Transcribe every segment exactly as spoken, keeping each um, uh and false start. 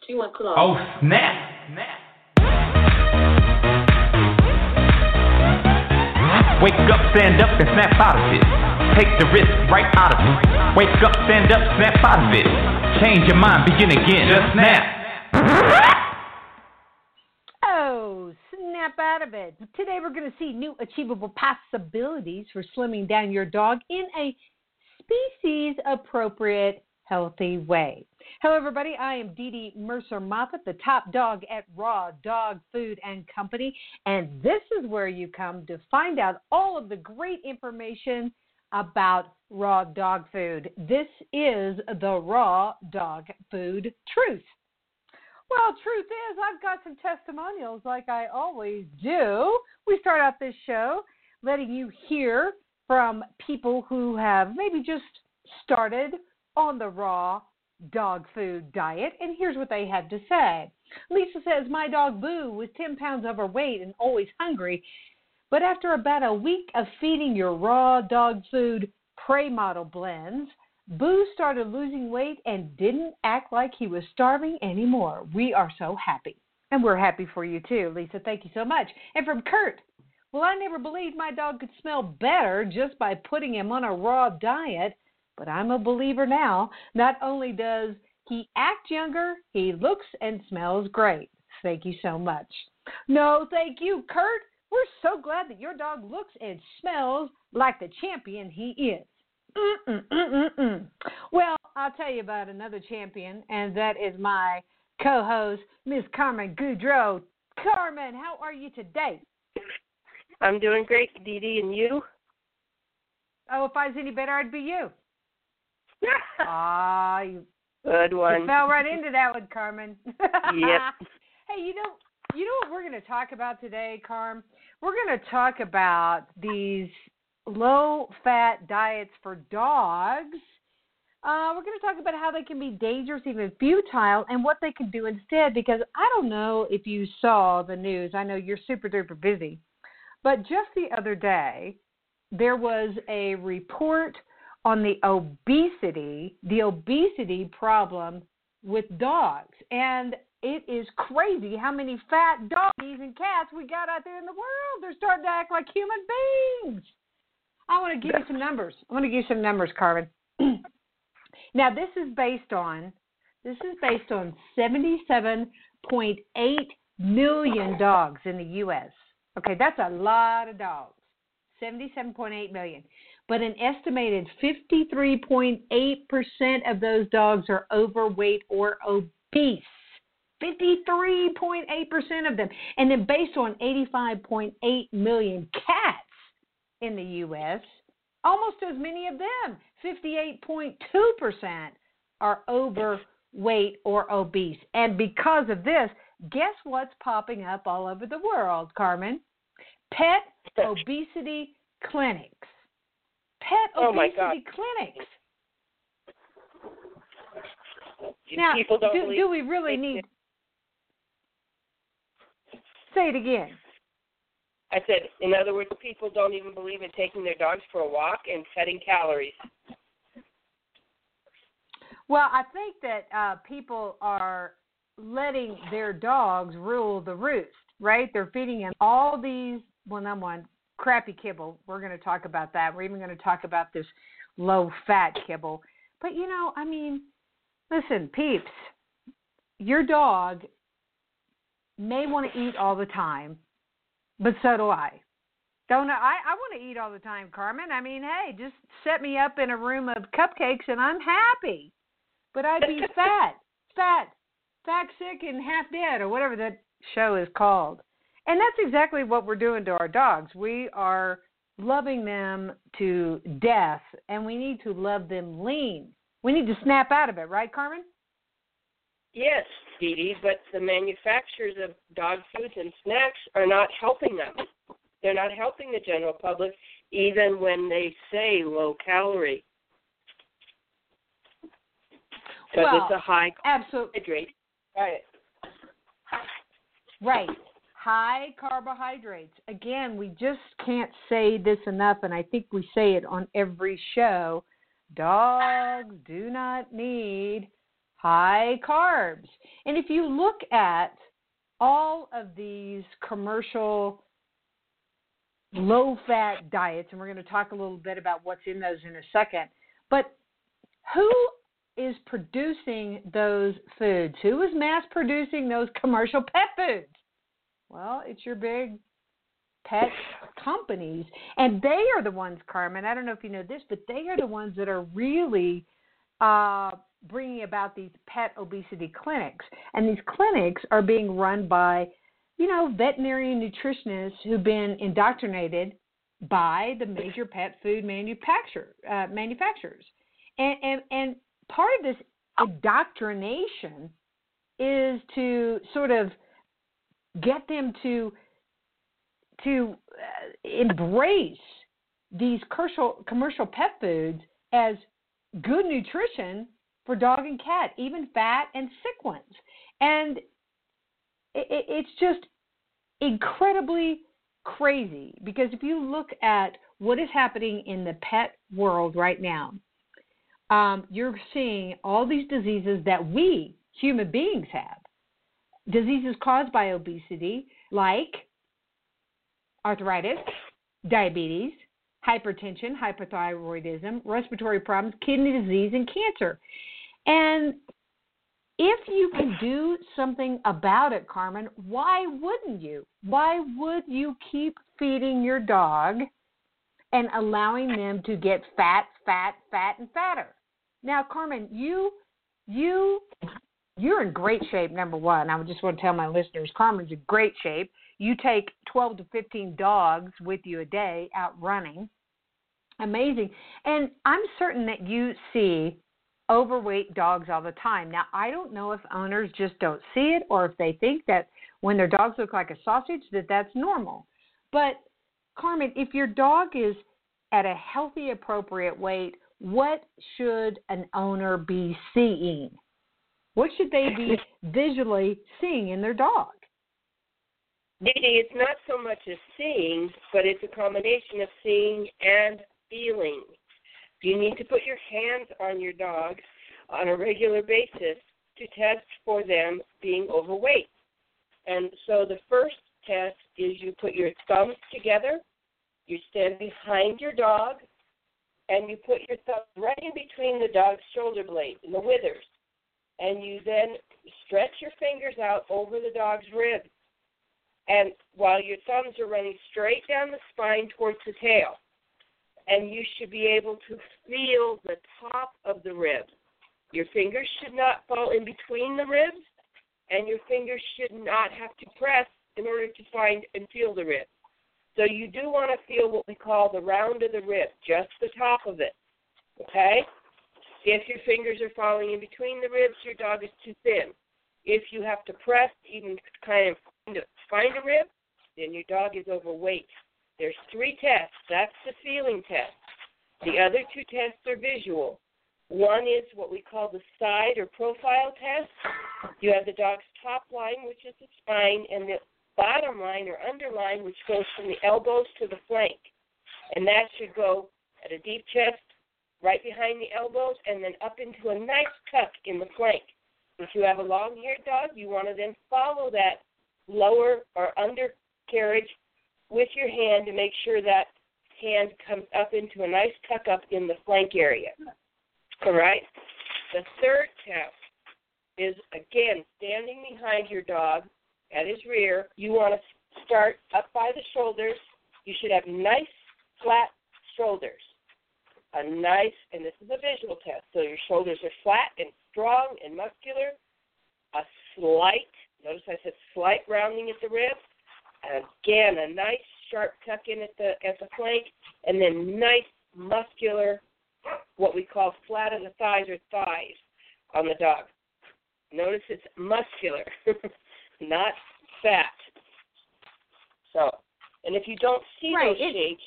Oh, snap. Snap. Wake up, stand up, and snap out of it. Take the risk right out of it. Wake up, stand up, snap out of it. Change your mind, begin again. Just snap. Oh, snap out of it. Today we're going to see new achievable possibilities for slimming down your dog in a species-appropriate, healthy way. Hello, everybody. I am Dee Dee Mercer-Moffat, the top dog at Raw Dog Food and Company, and this is where you come to find out all of the great information about raw dog food. This is the Raw Dog Food Truth. Well, truth is, I've got some testimonials like I always do. We start out this show letting you hear from people who have maybe just started on the raw dog food diet, and here's what they had to say. Lisa says, my dog Boo was ten pounds overweight and always hungry, but after about a week of feeding your raw dog food prey model blends, Boo started losing weight and didn't act like he was starving anymore. We are so happy. And we're happy for you too, Lisa. Thank you so much. And from Kurt, well, I never believed my dog could smell better just by putting him on a raw diet, but I'm a believer now. Not only does he act younger, he looks and smells great. Thank you so much. No, thank you, Kurt. We're so glad that your dog looks and smells like the champion he is. Mm-mm-mm-mm-mm. Well, I'll tell you about another champion, and that is my co-host, Miss Carmen Goudreau. Carmen, how are you today? I'm doing great, Dee Dee, and you? Oh, if I was any better, I'd be you. Ah, you, Good one. you fell right into that one, Carmen. Yep. Hey, you know, you know what we're going to talk about today, Carm? We're going to talk about these low-fat diets for dogs. Uh, we're going to talk about how they can be dangerous, even futile, and what they can do instead, because I don't know if you saw the news. I know you're super-duper busy. But just the other day, there was a report on the obesity, the obesity problem with dogs. And it is crazy how many fat doggies and cats we got out there in the world. They're starting to act like human beings. I want to give you some numbers. I want to give you some numbers, Carmen. Now, this is based on this is based on seventy-seven point eight million dogs in the U S Okay, that's a lot of dogs. seventy-seven point eight million. But an estimated fifty-three point eight percent of those dogs are overweight or obese. fifty-three point eight percent of them. And then based on eighty-five point eight million cats in the U S, almost as many of them, fifty-eight point two percent, are overweight or obese. And because of this, guess what's popping up all over the world, Carmen? Pet obesity clinics. Pet oh my obesity God. clinics. Now, People don't do, do we really need... Say it again. I said, in other words, people don't even believe in taking their dogs for a walk and cutting calories. Well, I think that uh, people are letting their dogs rule the roost, right? They're feeding them all these, well, number one, crappy kibble. We're going to talk about that. We're even going to talk about this low-fat kibble. But, you know, I mean, listen, peeps, your dog may want to eat all the time, but so do I. Don't I? I want to eat all the time, Carmen. I mean, hey, just set me up in a room of cupcakes and I'm happy. But I'd be fat, fat, fat, sick, and half dead, or whatever that show is called. And that's exactly what we're doing to our dogs. We are loving them to death, and we need to love them lean. We need to snap out of it, right, Carmen? Yes, Dee Dee, but the manufacturers of dog foods and snacks are not helping them. They're not helping the general public, even when they say low calorie. Because well, it's a high absolutely. carbohydrate diet. Right. High carbohydrates. Again, we just can't say this enough, and I think we say it on every show. Dogs do not need high carbs. And if you look at all of these commercial low-fat diets, and we're going to talk a little bit about what's in those in a second, but who is producing those foods? Who is mass producing those commercial pet foods? Well, it's your big pet companies, and they are the ones, Carmen, I don't know if you know this, but they are the ones that are really uh, bringing about these pet obesity clinics. And these clinics are being run by, you know, veterinary nutritionists who've been indoctrinated by the major pet food manufacturer, uh, manufacturers. And, and, and part of this indoctrination is to sort of get them to to uh, embrace these commercial, commercial pet foods as good nutrition for dog and cat, even fat and sick ones. And it, it, it's just incredibly crazy, because if you look at what is happening in the pet world right now, um, you're seeing all these diseases that we human beings have, diseases caused by obesity, like arthritis, diabetes, hypertension, hypothyroidism, respiratory problems, kidney disease, and cancer. And if you can do something about it, Carmen, why wouldn't you? Why would you keep feeding your dog and allowing them to get fat, fat, fat, and fatter? Now, Carmen, you, you, you're in great shape, number one. I just want to tell my listeners, Carmen's in great shape. You take twelve to fifteen dogs with you a day out running. Amazing. And I'm certain that you see overweight dogs all the time. Now, I don't know if owners just don't see it, or if they think that when their dogs look like a sausage, that that's normal. But, Carmen, if your dog is at a healthy, appropriate weight, what should an owner be seeing? What should they be visually seeing in their dog? Dee Dee, it's not so much as seeing, but it's a combination of seeing and feeling. You need to put your hands on your dogs on a regular basis to test for them being overweight. And so the first test is you put your thumbs together, you stand behind your dog, and you put your thumbs right in between the dog's shoulder blades and the withers. And you then stretch your fingers out over the dog's ribs. And while your thumbs are running straight down the spine towards the tail, and you should be able to feel the top of the ribs. Your fingers should not fall in between the ribs, and your fingers should not have to press in order to find and feel the ribs. So you do want to feel what we call the round of the rib, just the top of it, okay? If your fingers are falling in between the ribs, your dog is too thin. If you have to press, even kind of to find a rib, then your dog is overweight. There's three tests. That's the feeling test. The other two tests are visual. One is what we call the side or profile test. You have the dog's top line, which is the spine, and the bottom line or underline, which goes from the elbows to the flank. And that should go at a deep chest, right behind the elbows, and then up into a nice tuck in the flank. If you have a long-haired dog, you want to then follow that lower or undercarriage with your hand to make sure that hand comes up into a nice tuck up in the flank area. All right? The third test is, again, standing behind your dog at his rear. You want to start up by the shoulders. You should have nice, flat shoulders. A nice, and this is a visual test, so your shoulders are flat and strong and muscular. A slight, notice I said slight rounding at the ribs. Again, a nice sharp tuck in at the at the flank, and then nice muscular, what we call flat on the thighs or thighs on the dog. Notice it's muscular, not fat. So, and if you don't see right, those it, shapes,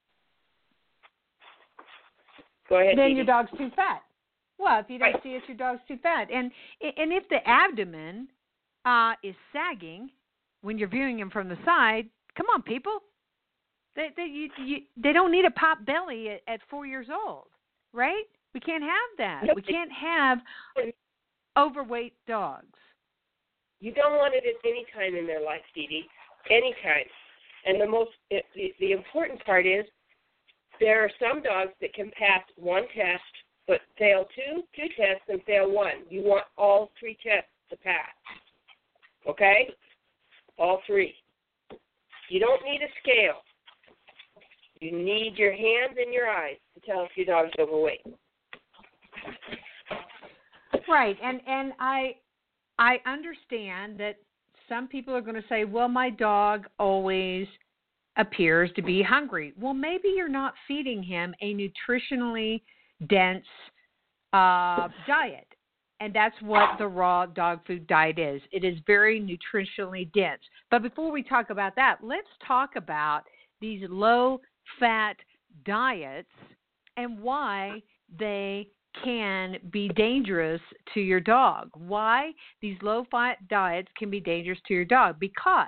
go ahead. Then Dee Dee. your dog's too fat. Well, if you don't right. see it, your dog's too fat. And and if the abdomen uh, is sagging when you're viewing him from the side, come on, people. They they you, you, they don't need a pop belly at, at four years old, right? We can't have that. No, we can't have overweight dogs? You don't want it at any time in their life, Dee Dee. Any time. And the most, the, the important part is there are some dogs that can pass one test, but fail two, two tests, and fail one. You want all three tests to pass. Okay? All three. You don't need a scale. You need your hands and your eyes to tell if your dog's overweight. Right, and and I I understand that some people are going to say, well, my dog always appears to be hungry. Well, maybe you're not feeding him a nutritionally dense uh, diet, and that's what the raw dog food diet is. It is very nutritionally dense. But before we talk about that, let's talk about these low-fat diets and why they can be dangerous to your dog. Why these low-fat diets can be dangerous to your dog? Because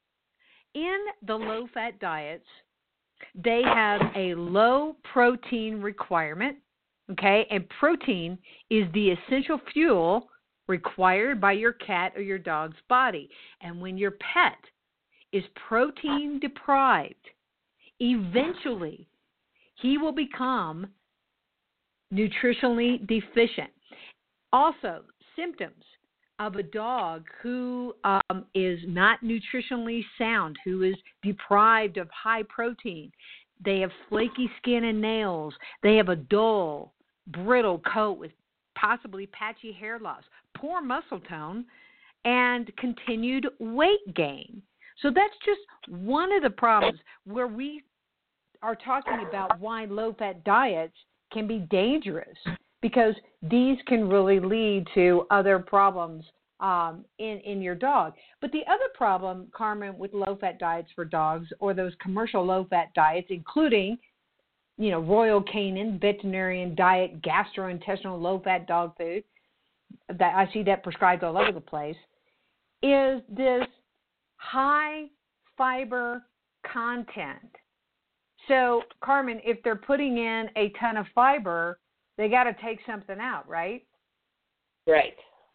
in the low-fat diets, they have a low protein requirement, okay? And protein is the essential fuel required by your cat or your dog's body. And when your pet is protein deprived, eventually he will become nutritionally deficient. Also, symptoms of a dog who um, is not nutritionally sound, who is deprived of high protein. They have flaky skin and nails. They have a dull, brittle coat with possibly patchy hair loss, poor muscle tone, and continued weight gain. So that's just one of the problems where we are talking about why low-fat diets can be dangerous, because these can really lead to other problems um, in, in your dog. But the other problem, Carmen, with low-fat diets for dogs, or those commercial low-fat diets, including, you know, Royal Canin, veterinarian diet, gastrointestinal low-fat dog food, that I see that prescribed all over the place, is this high fiber content. So, Carmen, if they're putting in a ton of fiber, they got to take something out, right? Right.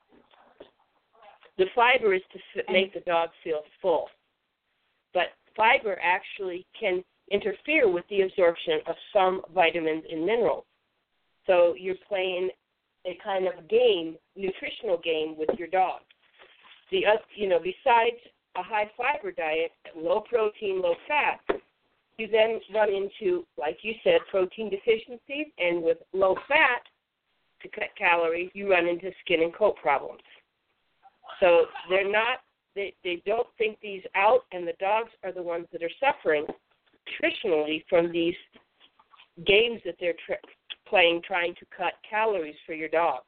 The fiber is to make the dog feel full. But fiber actually can interfere with the absorption of some vitamins and minerals. So you're playing a kind of game, nutritional game with your dog. The uh, you know, besides a high fiber diet, low protein, low fat, you then run into, like you said, protein deficiencies, and with low fat to cut calories, you run into skin and coat problems. So they're not, they, they don't think these out, and the dogs are the ones that are suffering nutritionally from these games that they're tri- playing, trying to cut calories for your dog.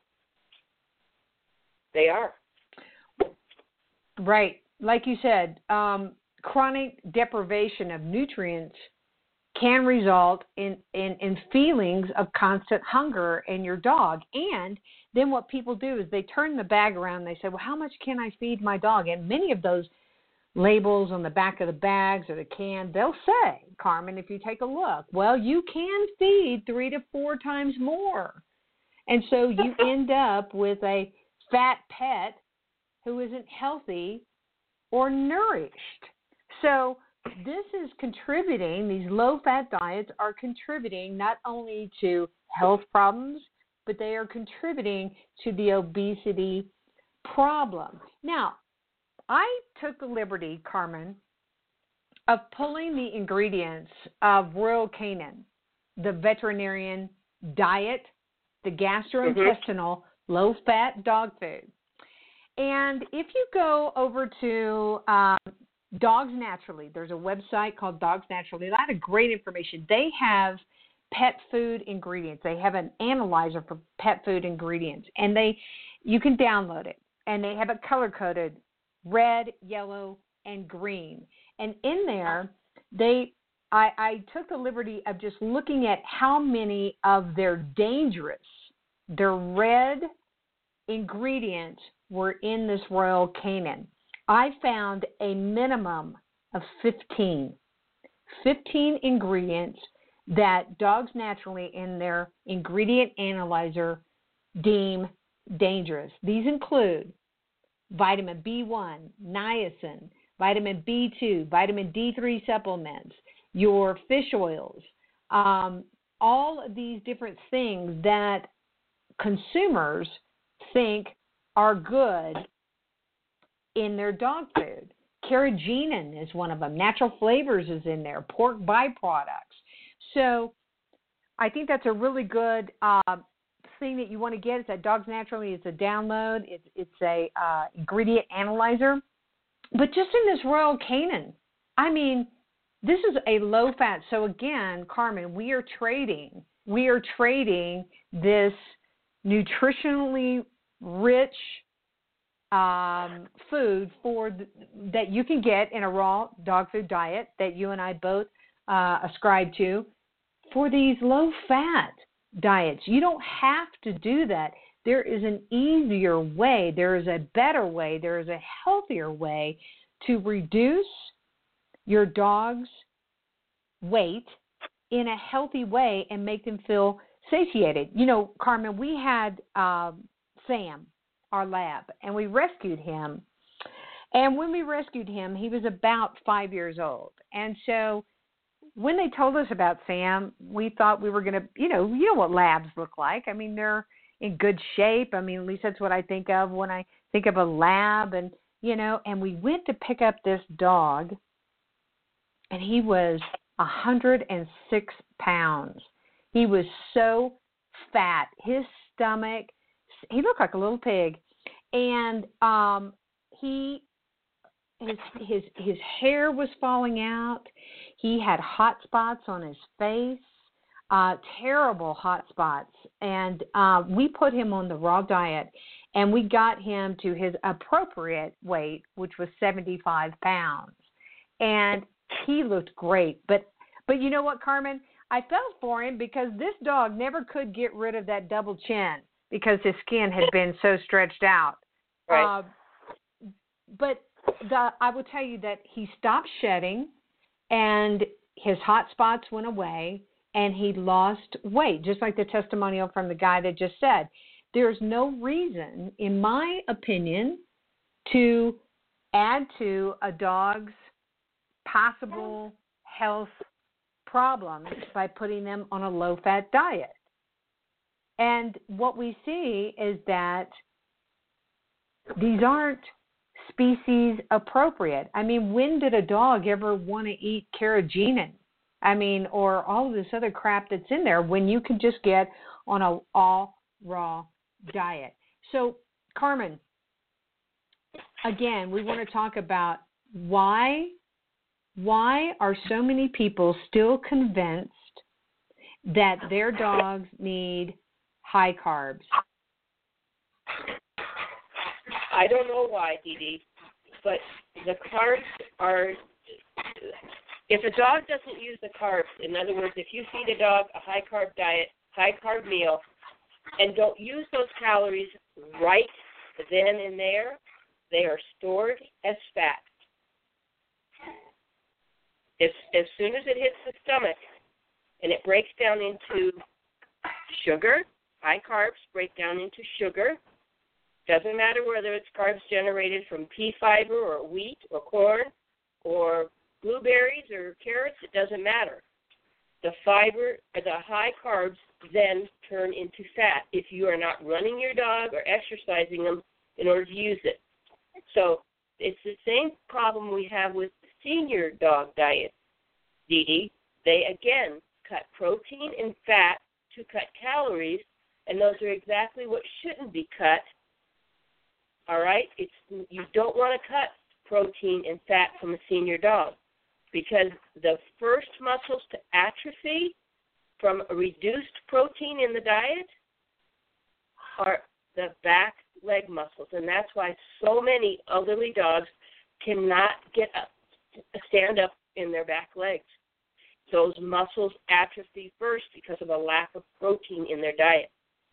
They are. Right. Like you said, um, chronic deprivation of nutrients can result in, in, in feelings of constant hunger in your dog. And then what people do is they turn the bag around and they say, well, how much can I feed my dog? And many of those labels on the back of the bags or the can, they'll say, Carmen, if you take a look, well, you can feed three to four times more. And so you end up with a fat pet who isn't healthy or nourished. So this is contributing, these low-fat diets are contributing not only to health problems, but they are contributing to the obesity problem. Now, I took the liberty, Carmen, of pulling the ingredients of Royal Canin, the veterinarian diet, the gastrointestinal mm-hmm. low-fat dog food. And if you go over to um, Dogs Naturally, there's a website called Dogs Naturally. A lot of great information. They have pet food ingredients. They have an analyzer for pet food ingredients, and they you can download it. And they have it color-coded, red, yellow, and green. And in there, they I, I took the liberty of just looking at how many of their dangerous, their red ingredients were in this Royal Canin. I found a minimum of fifteen. fifteen ingredients that Dogs Naturally in their ingredient analyzer deem dangerous. These include vitamin B one, niacin, vitamin B two, vitamin D three supplements, your fish oils, um, all of these different things that consumers think are good in their dog food. Carrageenan is one of them. Natural flavors is in there. Pork byproducts. So I think that's a really good uh, thing that you want to get. It's at Dogs Naturally. It's a download. It's, it's a uh, ingredient analyzer. But just in this Royal Canin, I mean, this is a low fat. So again, Carmen, we are trading. We are trading this nutritionally rich um, food for the, that you can get in a raw dog food diet that you and I both uh, ascribe to for these low fat diets. You don't have to do that. There is an easier way. There is a better way. There is a healthier way to reduce your dog's weight in a healthy way and make them feel satiated. You know, Carmen, we had um, Sam, our lab, and we rescued him. And when we rescued him, he was about five years old. And so when they told us about Sam, we thought we were going to, you know, you know what labs look like. I mean, they're in good shape. I mean, at least that's what I think of when I think of a lab. And, you know, and we went to pick up this dog, and he was one hundred six pounds. He was so fat. His stomach, he looked like a little pig. And um, he, his, his, his hair was falling out. He had hot spots on his face, uh, terrible hot spots. And uh, we put him on the raw diet, and we got him to his appropriate weight, which was seventy-five pounds. And he looked great. But, but you know what, Carmen? I felt for him because this dog never could get rid of that double chin because his skin had been so stretched out. Right. Uh, but the, I will tell you that he stopped shedding, and his hot spots went away, and he lost weight, just like the testimonial from the guy that just said. There's no reason, in my opinion, to add to a dog's possible health problems by putting them on a low-fat diet. And what we see is that these aren't species appropriate. I mean, when did a dog ever want to eat carrageenan? I mean, or all of this other crap that's in there when you can just get on a all raw diet. So, Carmen, again, we want to talk about why why are so many people still convinced that their dogs need high carbs? I don't know why, Dee Dee, but the carbs are, if a dog doesn't use the carbs, in other words, if you feed a dog a high-carb diet, high-carb meal, and don't use those calories right then and there, they are stored as fat. As, as soon as it hits the stomach and it breaks down into sugar, high carbs break down into sugar. Doesn't matter whether it's carbs generated from pea fiber or wheat or corn or blueberries or carrots, it doesn't matter. The fiber, the high carbs then turn into fat if you are not running your dog or exercising them in order to use it. So it's the same problem we have with the senior dog diet, Dee Dee. They, again, cut protein and fat to cut calories, and those are exactly what shouldn't be cut. All right? It's you don't want to cut protein and fat from a senior dog because the first muscles to atrophy from a reduced protein in the diet are the back leg muscles, and that's why so many elderly dogs cannot get up, stand up in their back legs. Those muscles atrophy first because of a lack of protein in their diet.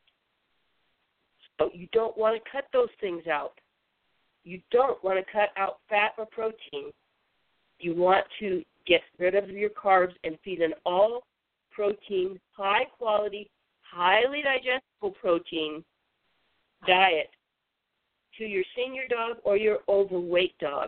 So you don't want to cut those things out. You don't want to cut out fat or protein. You want to get rid of your carbs and feed an all-protein, high-quality, highly digestible protein diet to your senior dog or your overweight dog.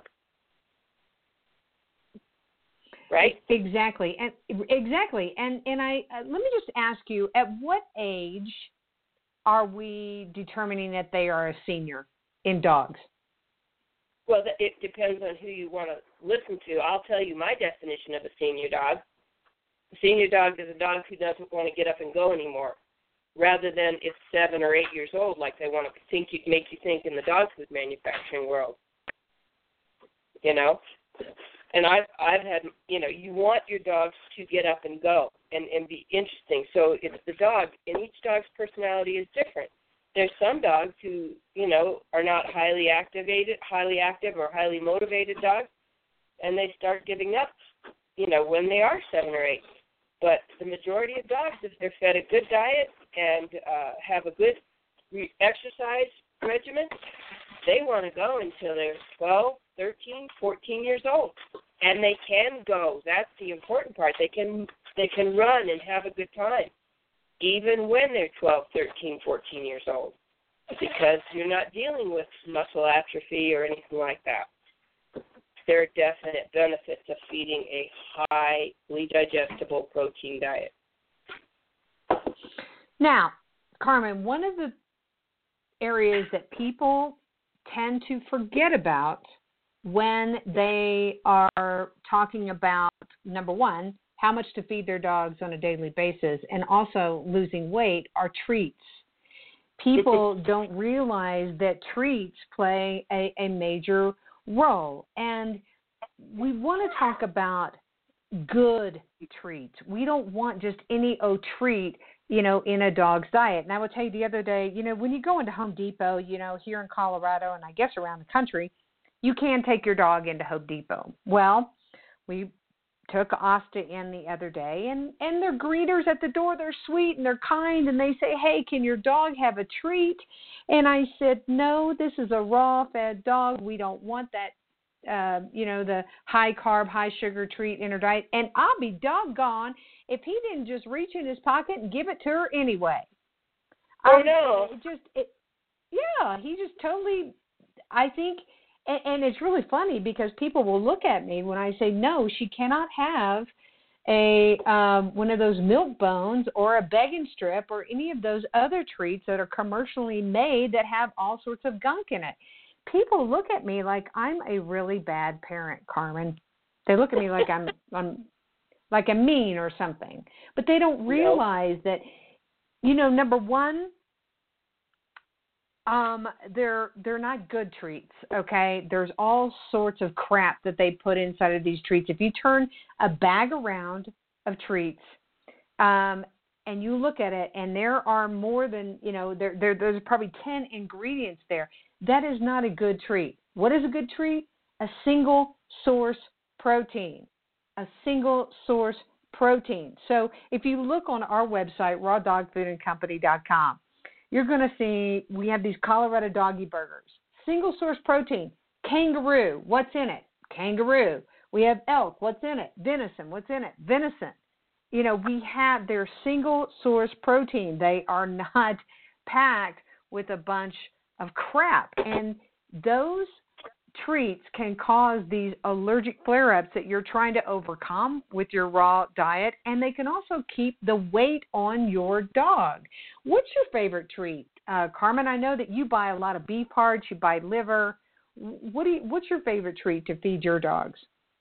Right? Exactly. And exactly. And and I uh, let me just ask you, at what age are we determining that they are a senior in dogs? Well, it depends on who you want to listen to. I'll tell you my definition of a senior dog. A senior dog is a dog who doesn't want to get up and go anymore, rather than it's seven or eight years old, like they want to think you, make you think in the dog food manufacturing world. You know? And I've, I've had, you know, you want your dogs to get up and go and, and be interesting. So it's the dog, and each dog's personality is different. There's some dogs who, you know, are not highly activated, highly active or highly motivated dogs, and they start giving up, you know, when they are seven or eight. But the majority of dogs, if they're fed a good diet and uh, have a good re- exercise regimen, they want to go until they're twelve, thirteen, fourteen years old. And they can go. That's the important part. They can they can run and have a good time, even when they're twelve, thirteen, fourteen years old, because you're not dealing with muscle atrophy or anything like that. There are definite benefits of feeding a highly digestible protein diet. Now, Carmen, one of the areas that people tend to forget about when they are talking about, number one, how much to feed their dogs on a daily basis, and also losing weight, are treats. People don't realize that treats play a, a major role. And we want to talk about good treats. We don't want just any old treat, you know, in a dog's diet. And I will tell you the other day, you know, when you go into Home Depot, you know, here in Colorado and I guess around the country, you can take your dog into Home Depot. Well, we took Asta in the other day, and, and they're greeters at the door. They're sweet and they're kind, and they say, hey, can your dog have a treat? And I said, no, this is a raw-fed dog. We don't want that, uh, you know, the high-carb, high-sugar treat in her diet. And I'll be doggone if he didn't just reach in his pocket and give it to her anyway. Oh, I, no. It just, it, yeah, he just totally, I think... And, and it's really funny because people will look at me when I say, no, she cannot have a um, one of those milk bones or a begging strip or any of those other treats that are commercially made that have all sorts of gunk in it. People look at me like I'm a really bad parent, Carmen. They look at me like I'm, I'm like I'm mean or something. But they don't realize that, you know, number one, Um, they're they're not good treats, okay? There's all sorts of crap that they put inside of these treats. If you turn a bag around of treats, um, and you look at it, and there are more than, you know, there, there there's probably ten ingredients there. That is not a good treat. What is a good treat? A single source protein. A single source protein. So if you look on our website, raw dog food and company dot com, you're going to see we have these Colorado doggy burgers. Single source protein. Kangaroo. What's in it? Kangaroo. We have elk. What's in it? Venison. What's in it? Venison. You know, we have their single source protein. They are not packed with a bunch of crap. And those treats can cause these allergic flare-ups that you're trying to overcome with your raw diet, and they can also keep the weight on your dog. What's your favorite treat? Uh, Carmen, I know that you buy a lot of beef hearts, you buy liver. What do you, what's your favorite treat to feed your dogs?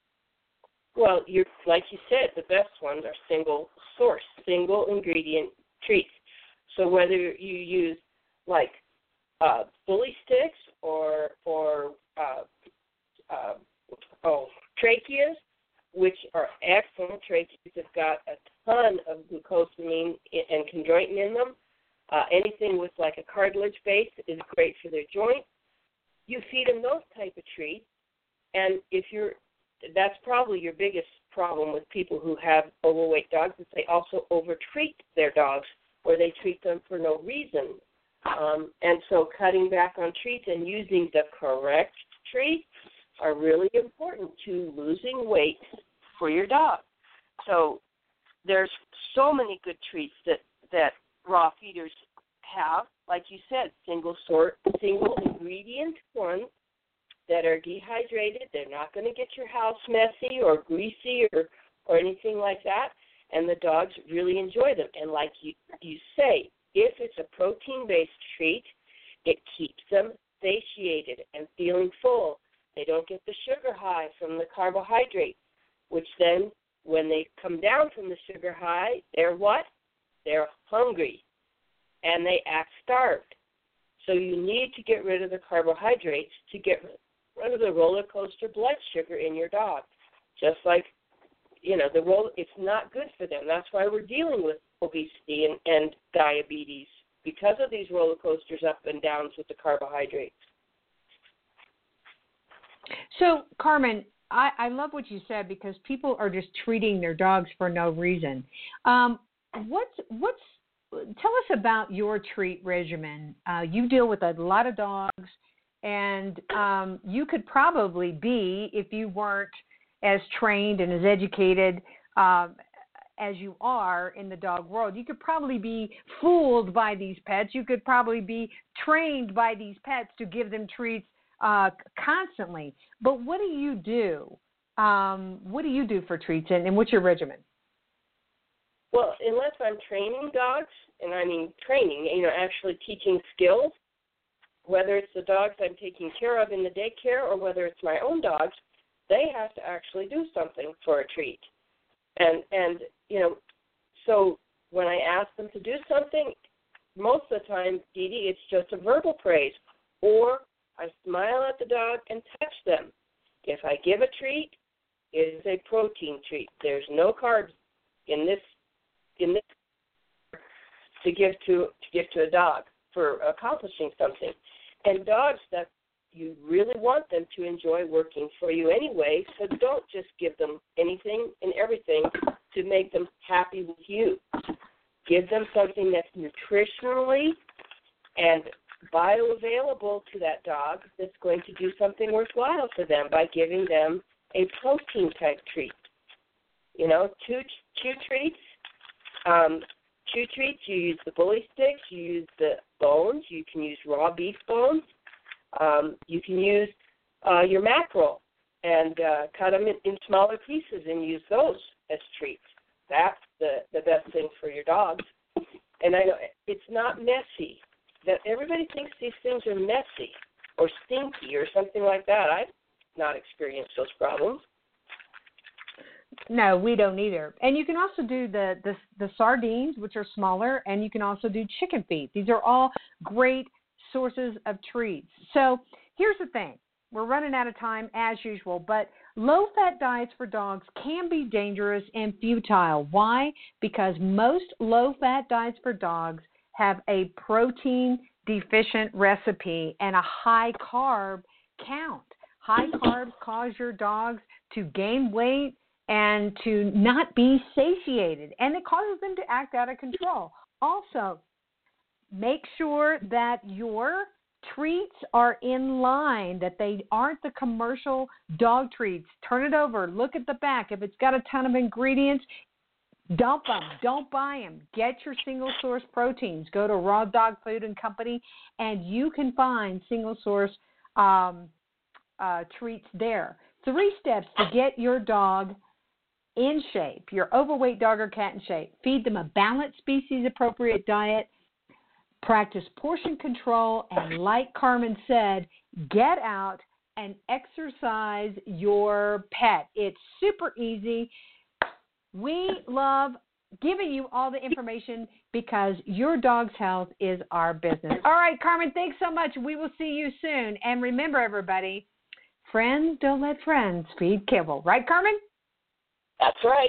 Well, you're, like you said, the best ones are single source, single ingredient treats. So whether you use like uh, bully sticks or or uh, uh, oh tracheas, which are excellent. Tracheas have got a ton of glucosamine and chondroitin in them. Uh, anything with like a cartilage base is great for their joints. You feed them those type of treats, and if you're that's probably your biggest problem with people who have overweight dogs is they also overtreat their dogs, or they treat them for no reason. Um, and so cutting back on treats and using the correct treats are really important to losing weight for your dog. So there's so many good treats that, that raw feeders have, like you said, single sort, single ingredient ones that are dehydrated. They're not going to get your house messy or greasy or, or anything like that. And the dogs really enjoy them. And like you, you say, if it's a protein-based treat, it keeps them satiated and feeling full. They don't get the sugar high from the carbohydrate, which then when they come down from the sugar high, they're what? They're hungry, and they act starved. So you need to get rid of the carbohydrates to get rid of the roller coaster blood sugar in your dog. Just like, you know, the roll, it's not good for them. That's why we're dealing with obesity and, and diabetes, because of these roller coasters up and downs with the carbohydrates. So, Carmen, I, I love what you said, because people are just treating their dogs for no reason. Um, what's what's tell us about your treat regimen. Uh, you deal with a lot of dogs, and um, you could probably be, if you weren't as trained and as educated uh, as you are in the dog world, you could probably be fooled by these pets. You could probably be trained by these pets to give them treats uh, constantly. But what do you do? Um, what do you do for treats, and, and what's your regimen? Well, unless I'm training dogs, and I mean training, you know, actually teaching skills, whether it's the dogs I'm taking care of in the daycare or whether it's my own dogs, they have to actually do something for a treat. And, and you know, so when I ask them to do something, most of the time, Dee Dee, it's just a verbal praise. Or I smile at the dog and touch them. If I give a treat, it is a protein treat. There's no carbs in this in this to give to to give to a dog for accomplishing something. And dogs, that you really want them to enjoy working for you anyway, so don't just give them anything and everything to make them happy with you. Give them something that's nutritionally and bioavailable to that dog that's going to do something worthwhile for them by giving them a protein-type treat. You know, chew, chew treats, um, chew treats, you use the bully sticks, you use the bones, you can use raw beef bones. Um, you can use uh, your mackerel and uh, cut them in, in smaller pieces and use those as treats. That's the, the best thing for your dogs. And I know it's not messy. That everybody thinks these things are messy or stinky or something like that. I've not experienced those problems. No, we don't either. And you can also do the, the, the sardines, which are smaller, and you can also do chicken feet. These are all great sources of treats. So here's the thing. We're running out of time as usual, but low-fat diets for dogs can be dangerous and futile. Why? Because most low-fat diets for dogs have a protein-deficient recipe and a high-carb count. High carbs cause your dogs to gain weight and to not be satiated, and it causes them to act out of control. Also, make sure that your treats are in line, that they aren't the commercial dog treats. Turn it over. Look at the back. If it's got a ton of ingredients, dump them. Don't buy them. Get your single-source proteins. Go to Raw Dog Food and Company, and you can find single-source um, uh, treats there. Three steps to get your dog in shape, your overweight dog or cat in shape. Feed them a balanced, species-appropriate diet. Practice portion control, and like Carmen said, get out and exercise your pet. It's super easy. We love giving you all the information because your dog's health is our business. All right, Carmen, thanks so much. We will see you soon. And remember, everybody, friends don't let friends feed kibble. Right, Carmen? That's right.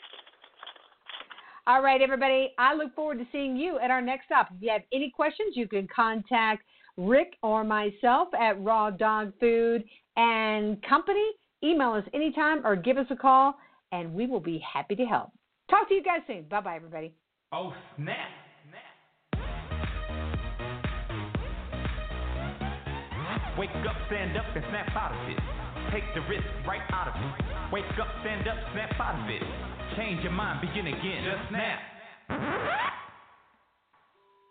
All right, everybody, I look forward to seeing you at our next stop. If you have any questions, you can contact Rick or myself at Raw Dog Food and Company. Email us anytime or give us a call, and we will be happy to help. Talk to you guys soon. Bye-bye, everybody. Oh, snap. snap. Wake up, stand up, and snap out of it. Take the risk right out of it. Wake up, stand up, snap out of it. Change your mind, begin again. Just snap.